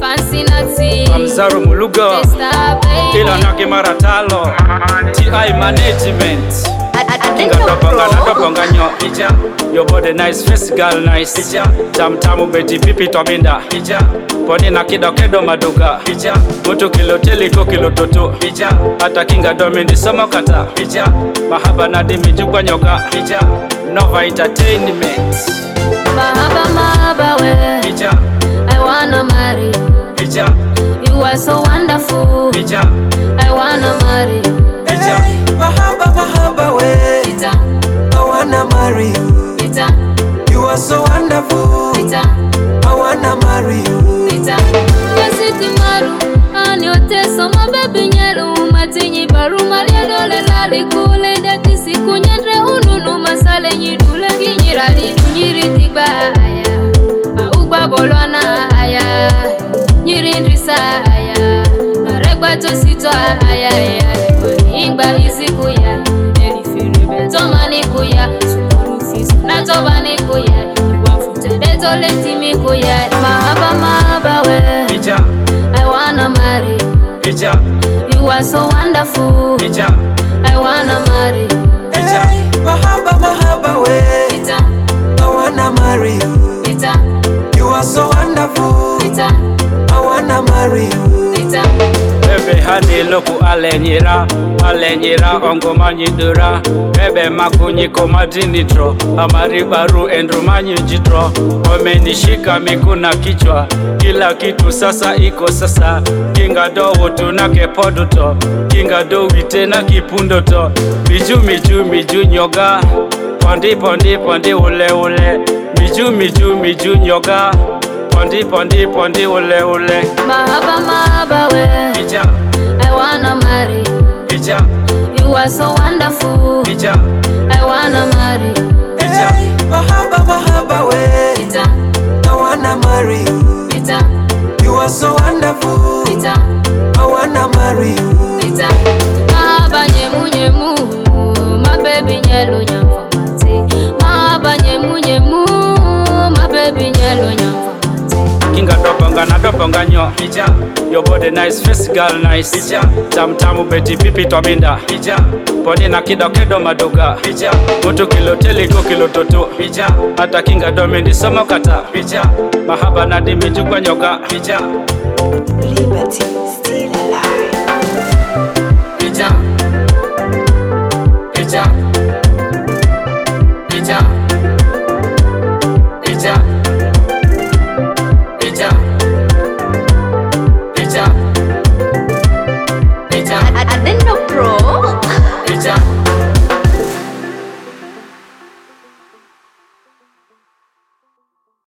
fancy nati Amzaro Muluga Ila nake maratalo TI management Kinga topanga nyo Your body nice, face girl nice Tamu beti pipi tobinda Poni na kido maduka Mutu kilo teliko kilo toto Hata kinga domindi somo kata Mahaba na dimi jukwa nyoka Nova Entertainment Mahaba we I wanna marry you. You are so wonderful. I wanna marry you. Hey, Mahaba we I wanna marry you. You are so wonderful. I wanna marry you. Yasiti maru anyote soma baby nyelu matinyi baru mariado le lali kule dati siku nyendre ununu masale nyidule kinyirali nyiri tibaya maugba bolona aya nyiri aya regba to sito aya ingba isiku ya elifiri beto maniku ya surufisu na toba niku ya wafute beto leti miku ya mahaba we I wanna marry you. You are so wonderful. I wanna marry you. Hey, Mahaba we I wanna marry you. You are so wonderful. I wanna marry you. Ebe hani loku alenyira ongo manyidura Ebe makunyiko madinitro Amari baru endru manyijitro Omenishika mikuna kichwa Kila kitu sasa iko sasa Kinga do wotu na kepoduto Kinga do wite na kipundoto Miju nyoga Pondi ule Miju nyoga Pondi ule Mahaba we I wanna marry you. You are so wonderful. I wanna marry you. Hey, Mahaba we I wanna marry you. You are so wonderful. I wanna marry you. Mahaba nyemu my baby nyelo nyamfamati. Mahaba nyemu my baby nyelo nyamfamati. Kinga dopanga nyo Your body nice, face girl nice Tamu beti pipi tobinda Poni na kido maduka Mutu kilo teliko kilo toto Hata kinga domindi somo kata Mahaba na dimi jukwa nyoka